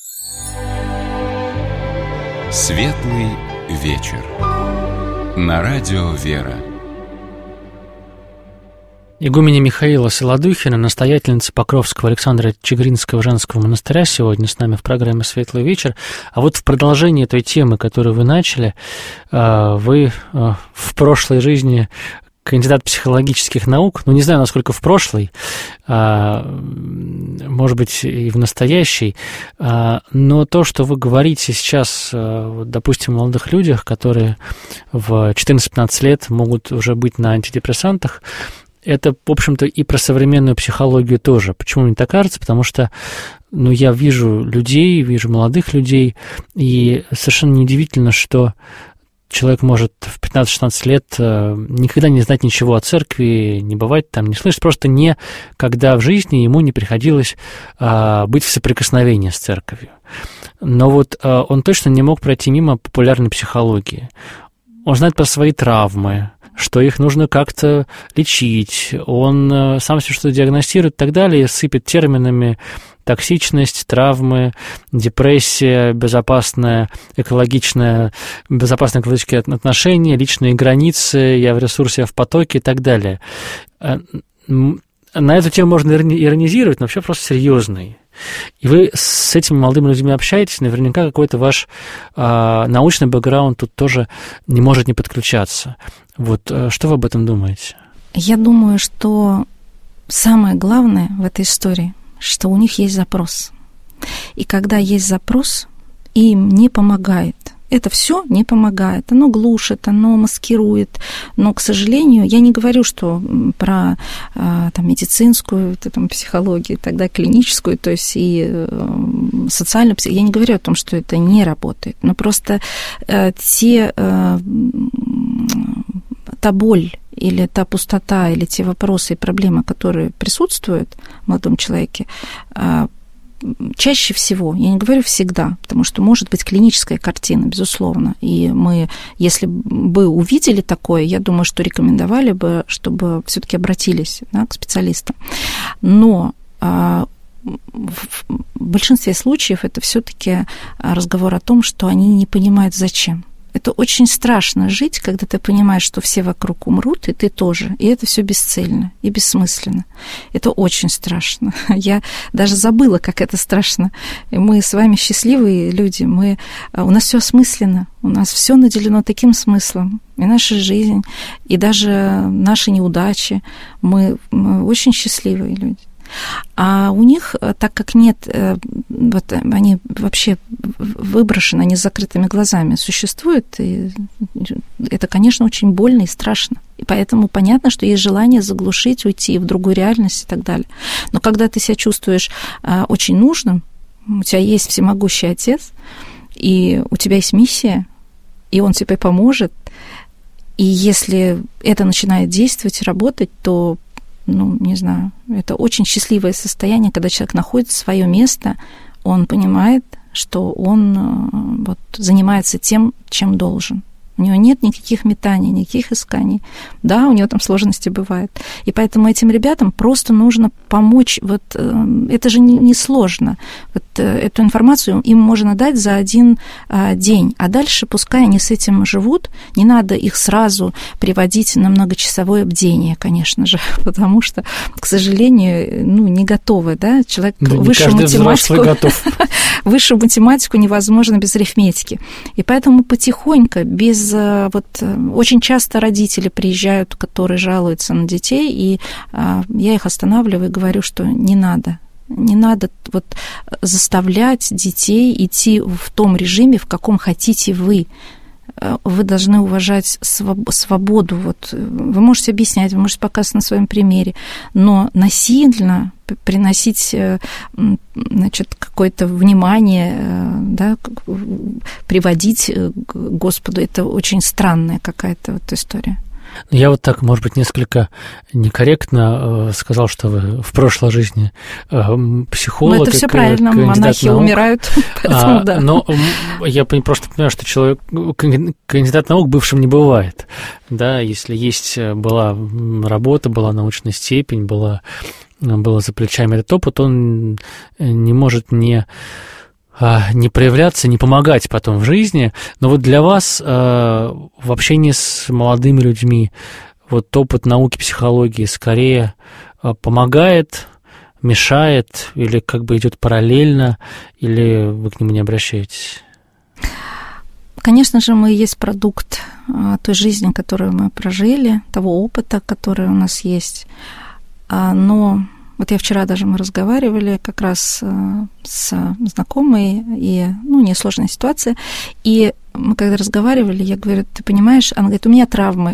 A: Светлый вечер. На радио «Вера».
B: Игуменя Михаила Солодухина, настоятельница Покровского Александра Чигиринского женского монастыря, сегодня с нами в программе «Светлый вечер». А вот в продолжении той темы, которую вы начали, вы в прошлой жизни кандидат психологических наук, ну, не знаю, насколько в прошлой, а, может быть, и в настоящей, а, но то, что вы говорите сейчас, а, допустим, о молодых людях, которые в четырнадцать-пятнадцать лет могут уже быть на антидепрессантах, это, в общем-то, и про современную психологию тоже. Почему мне так кажется? Потому что, ну, я вижу людей, вижу молодых людей, и совершенно неудивительно, что человек может в пятнадцать-шестнадцать лет никогда не знать ничего о церкви, не бывать там, не слышать, просто никогда в жизни ему не приходилось а, быть в соприкосновении с церковью. Но вот а, он точно не мог пройти мимо популярной психологии. Он знает про свои травмы, что их нужно как-то лечить, он сам себе что-то диагностирует и так далее, сыпет терминами токсичность, травмы, депрессия, безопасное экологичное, безопасные экологические отношения, личные границы, я в ресурсе, я в потоке и так далее. На эту тему можно иронизировать, но вообще вопрос серьезный. И вы с этими молодыми людьми общаетесь, наверняка какой-то ваш а, научный бэкграунд тут тоже не может не подключаться. Вот что вы об этом думаете?
C: Я думаю, что самое главное в этой истории, что у них есть запрос. И когда есть запрос, им не помогает. Это все не помогает. Оно глушит, оно маскирует. Но, к сожалению, я не говорю, что про там, медицинскую там, психологию, тогда клиническую, то есть и социальную психологию. Я не говорю о том, что это не работает. Но просто э, те, э, та боль или та пустота, или те вопросы и проблемы, которые присутствуют в молодом человеке, э, чаще всего, я не говорю всегда, потому что может быть клиническая картина, безусловно, и мы, если бы увидели такое, я думаю, что рекомендовали бы, чтобы все-таки обратились, да, к специалистам. Но а, в большинстве случаев это все-таки разговор о том, что они не понимают, зачем. Это очень страшно жить, когда ты понимаешь, что все вокруг умрут, и ты тоже. И это все бесцельно и бессмысленно. Это очень страшно. Я даже забыла, как это страшно. И мы с вами счастливые люди. Мы, у нас все осмысленно. У нас все наделено таким смыслом. И наша жизнь, и даже наши неудачи. Мы, мы очень счастливые люди. А у них, так как нет, вот они вообще выброшены, они с закрытыми глазами существуют, и это, конечно, очень больно и страшно. И поэтому понятно, что есть желание заглушить, уйти в другую реальность и так далее. Но когда ты себя чувствуешь очень нужным, у тебя есть всемогущий Отец, и у тебя есть миссия, и Он тебе поможет, и если это начинает действовать, работать, то ну, не знаю, это очень счастливое состояние, когда человек находит свое место, он понимает, что он вот, занимается тем, чем должен. У него нет никаких метаний, никаких исканий. Да, у него там сложности бывают. И поэтому этим ребятам просто нужно помочь. Вот это же не сложно. Вот эту информацию им можно дать за один день. А дальше пускай они с этим живут. Не надо их сразу приводить на многочасовое бдение, конечно же, потому что, к сожалению, ну, не готовы. Да? Человек
B: да,
C: высшую математику... Высшую математику невозможно без арифметики. И поэтому потихоньку, без... Вот очень часто родители приезжают, которые жалуются на детей, и я их останавливаю и говорю, что не надо. Не надо вот заставлять детей идти в том режиме, в каком хотите вы. Вы должны уважать свободу. Вот вы можете объяснять, вы можете показывать на своем примере, но насильно приносить, значит, какое-то внимание, да, приводить к Господу, это очень странная какая-то вот история.
B: Я вот так, может быть, несколько некорректно сказал, что вы в прошлой жизни психолог.
C: Ну, это все правильно, монахи наук. Умирают, поэтому
B: а,
C: да.
B: Но я просто понимаю, что человек, кандидат наук бывшим не бывает. Да, если есть, была работа, была научная степень, была, было за плечами этот опыт, он не может не... не проявляться, не помогать потом в жизни. Но вот для вас э, в общении с молодыми людьми вот опыт науки, психологии скорее э, помогает, мешает или как бы идет параллельно, или вы к нему не обращаетесь?
C: Конечно же, мы есть продукт э, той жизни, которую мы прожили, того опыта, который у нас есть. А, но... Вот я вчера даже мы разговаривали как раз с знакомой, и, ну, несложная ситуация, и мы когда разговаривали, я говорю, ты понимаешь, она говорит, у меня травмы.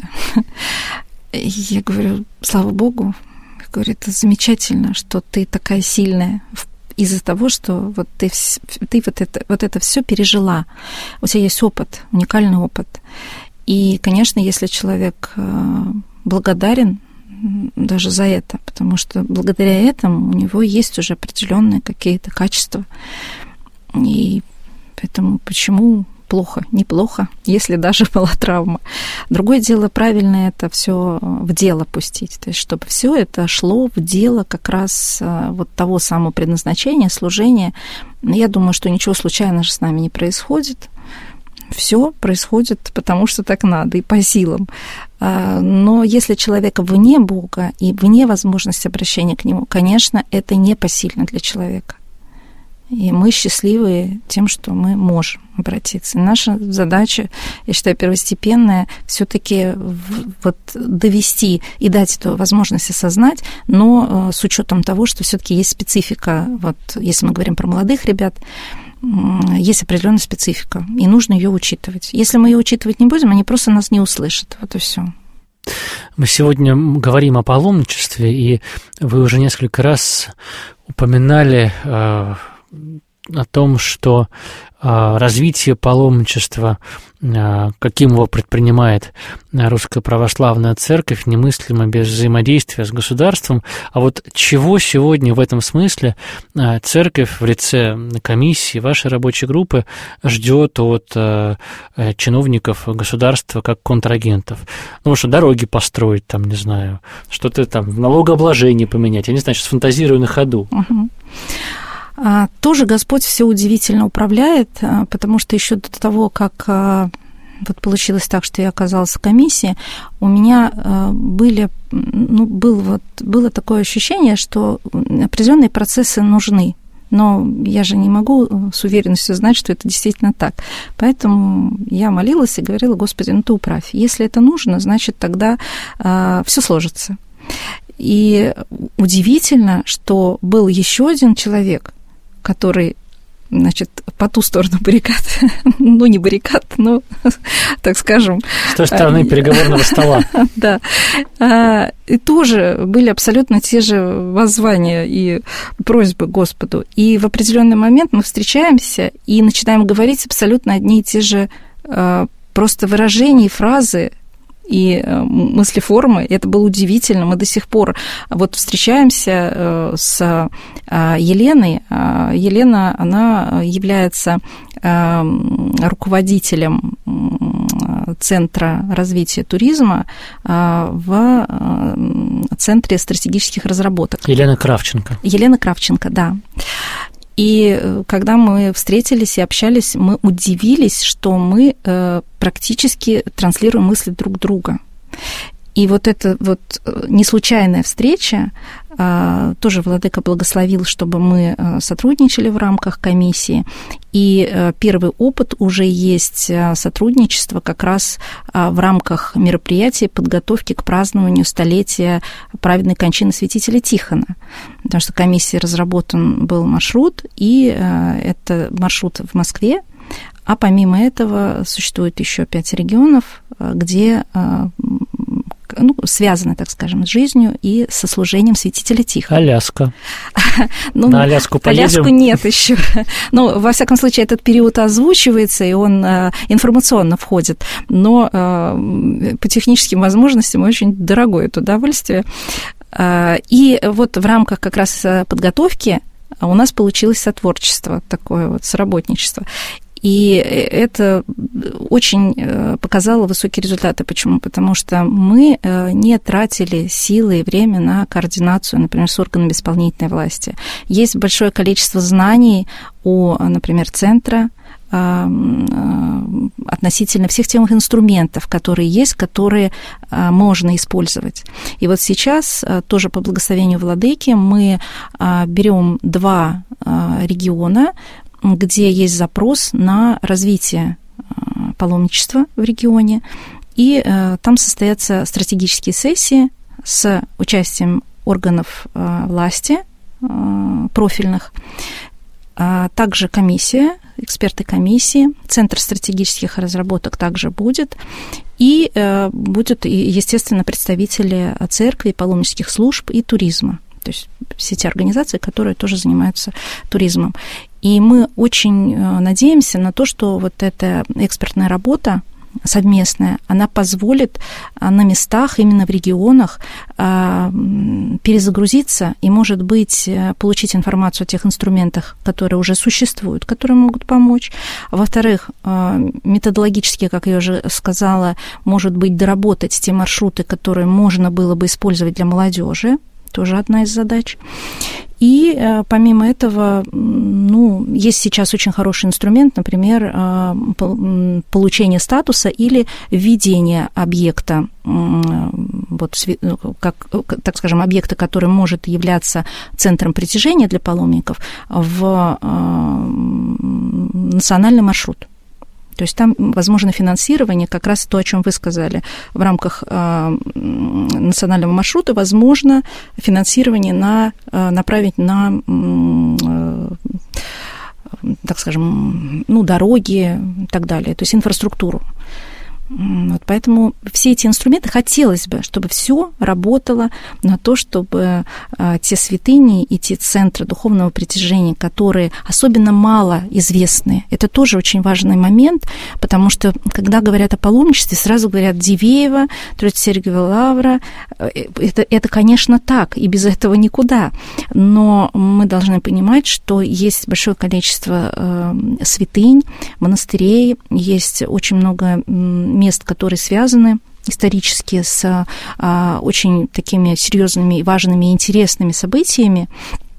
C: Я говорю, слава Богу, я говорю, это замечательно, что ты такая сильная из-за того, что вот ты, ты вот это, вот это все пережила. У тебя есть опыт, уникальный опыт. И, конечно, если человек благодарен, даже за это, потому что благодаря этому у него есть уже определенные какие-то качества. И поэтому почему плохо? Неплохо, если даже была травма. Другое дело, правильно это все в дело пустить, то есть чтобы все это шло в дело как раз вот того самого предназначения, служения. Я думаю, что ничего случайного же с нами не происходит. Все происходит, потому что так надо, и по силам. Но если человек вне Бога и вне возможности обращения к Нему, конечно, это непосильно для человека. И мы счастливы тем, что мы можем обратиться. И наша задача, я считаю, первостепенная, все-таки вот довести и дать эту возможность осознать, но с учетом того, что все-таки есть специфика. Вот если мы говорим про молодых ребят, есть определенная специфика, и нужно ее учитывать. Если мы ее учитывать не будем, они просто нас не услышат. Вот и все.
B: Мы сегодня говорим о паломничестве, и вы уже несколько раз упоминали о том, что развитие паломничества, каким его предпринимает Русская Православная Церковь, немыслимо без взаимодействия с государством. А вот чего сегодня в этом смысле Церковь в лице комиссии, вашей рабочей группы ждет от чиновников государства как контрагентов? Ну, что дороги построить, там, не знаю, что-то там в налогообложении поменять. Я не знаю, сейчас фантазирую на ходу.
C: Угу. Тоже Господь все удивительно управляет, потому что еще до того, как вот получилось так, что я оказалась в комиссии, у меня были, ну, был вот, было такое ощущение, что определенные процессы нужны. Но я же не могу с уверенностью знать, что это действительно так. Поэтому я молилась и говорила: Господи, ну ты управь. Если это нужно, значит, тогда все сложится. И удивительно, что был еще один человек, который, значит, по ту сторону баррикад, ну, не баррикад, но, так скажем...
B: С той стороны переговорного стола.
C: Да. И тоже были абсолютно те же воззвания и просьбы Господу. И в определенный момент мы встречаемся и начинаем говорить абсолютно одни и те же просто выражения и фразы, и мыслеформы. Это было удивительно. Мы до сих пор вот встречаемся с Еленой. Елена, она является руководителем Центра развития туризма в Центре стратегических разработок.
B: Елена Кравченко.
C: Елена Кравченко, да. И когда мы встретились и общались, мы удивились, что мы практически транслируем мысли друг друга. И вот эта вот неслучайная встреча, тоже Владыка благословил, чтобы мы сотрудничали в рамках комиссии. И первый опыт уже есть сотрудничество как раз в рамках мероприятия подготовки к празднованию столетия праведной кончины святителя Тихона. Потому что комиссией разработан был маршрут, и это маршрут в Москве. А помимо этого существует еще пять регионов, где ну, связаны, так скажем, с жизнью и со служением святителя Тихона.
B: Аляска.
C: Ну,
B: на Аляску поедем?
C: Аляску нет еще. Ну, во всяком случае, этот период озвучивается, и он информационно входит. Но по техническим возможностям очень дорогое это удовольствие. И вот в рамках как раз подготовки у нас получилось сотворчество, такое вот соработничество. И это очень показало высокие результаты. Почему? Потому что мы не тратили силы и время на координацию, например, с органами исполнительной власти. Есть большое количество знаний у, например, центра относительно всех тех инструментов, которые есть, которые можно использовать. И вот сейчас, тоже по благословению Владыки, мы берем два региона, где есть запрос на развитие паломничества в регионе, и там состоятся стратегические сессии с участием органов власти профильных, а также комиссия, эксперты комиссии, Центр стратегических разработок также будет, и будут, естественно, представители церкви, паломнических служб и туризма. То есть все те организации, которые тоже занимаются туризмом. И мы очень надеемся на то, что вот эта экспертная работа совместная, она позволит на местах, именно в регионах, перезагрузиться и, может быть, получить информацию о тех инструментах, которые уже существуют, которые могут помочь. Во-вторых, методологически, как я уже сказала, может быть, доработать те маршруты, которые можно было бы использовать для молодежи. Тоже одна из задач. И помимо этого, ну, есть сейчас очень хороший инструмент, например, получение статуса или введение объекта, вот, как, так скажем, объекта, который может являться центром притяжения для паломников, в национальный маршрут. То есть там возможно финансирование, как раз то, о чем вы сказали. В рамках э, национального маршрута возможно финансирование на, э, направить на, э, так скажем, ну, дороги и так далее, то есть инфраструктуру. Вот поэтому все эти инструменты хотелось бы, чтобы все работало на то, чтобы а, те святыни и те центры духовного притяжения, которые особенно мало известны, это тоже очень важный момент, потому что, когда говорят о паломничестве, сразу говорят Дивеево, Троице-Сергиева Лавра. Это, это, конечно, так, и без этого никуда. Но мы должны понимать, что есть большое количество э, святынь, монастырей, есть очень много мест, которые связаны исторически с а, очень такими серьезными, важными и интересными событиями,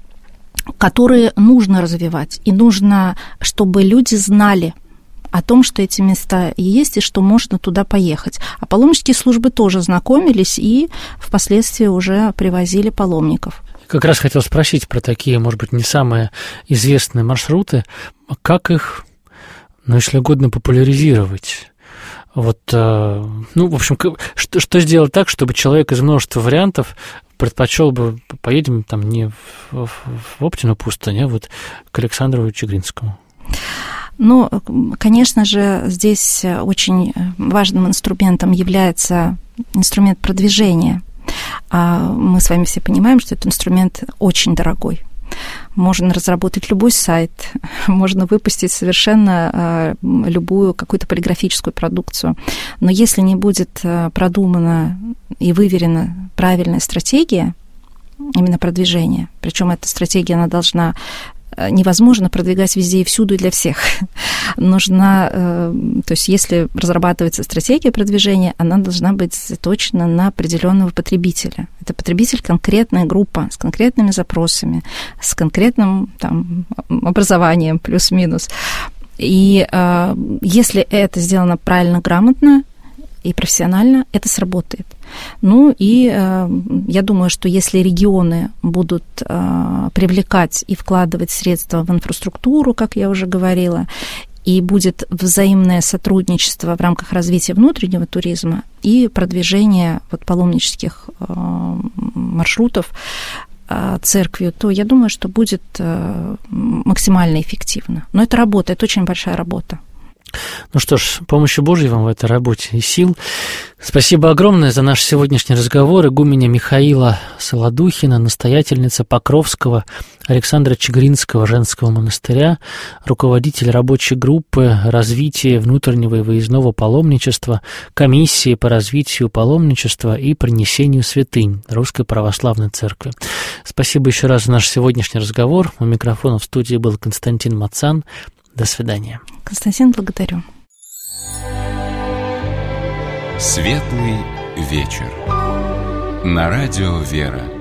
C: которые нужно развивать. И нужно, чтобы люди знали о том, что эти места есть, и что можно туда поехать. А паломнические службы тоже знакомились и впоследствии уже привозили паломников.
B: Как раз хотел спросить про такие, может быть, не самые известные маршруты. Как их, ну, если угодно, популяризировать? Вот, ну, в общем, что, что сделать так, чтобы человек из множества вариантов предпочел бы, поедем там не в, в, в Оптину пустыню, а вот к Александру Чигринскому?
C: Ну, конечно же, здесь очень важным инструментом является инструмент продвижения. А мы с вами все понимаем, что этот инструмент очень дорогой. Можно разработать любой сайт, можно выпустить совершенно любую какую-то полиграфическую продукцию. Но если не будет продумана и выверена правильная стратегия, именно продвижения, причем эта стратегия, она должна... невозможно продвигать везде и всюду и для всех. Нужна, то есть если разрабатывается стратегия продвижения, она должна быть заточена на определенного потребителя. Это потребитель конкретная группа с конкретными запросами, с конкретным там, образованием плюс-минус. И если это сделано правильно, грамотно и профессионально, это сработает. Ну и э, я думаю, что если регионы будут э, привлекать и вкладывать средства в инфраструктуру, как я уже говорила, и будет взаимное сотрудничество в рамках развития внутреннего туризма и продвижения вот, паломнических э, маршрутов э, церковью, то я думаю, что будет э, максимально эффективно. Но это работа, это очень большая работа.
B: Ну что ж, помощи Божьей вам в этой работе и сил. Спасибо огромное за наш сегодняшний разговор. Игуменя Михаила Солодухина, настоятельница Покровского Александра Чигринского женского монастыря, руководитель рабочей группы развития внутреннего и выездного паломничества, комиссии по развитию паломничества и принесению святынь Русской Православной Церкви. Спасибо еще раз за наш сегодняшний разговор. У микрофона в студии был Константин Мацан. До свидания.
C: Константин, благодарю.
A: Светлый вечер. На радио «Вера».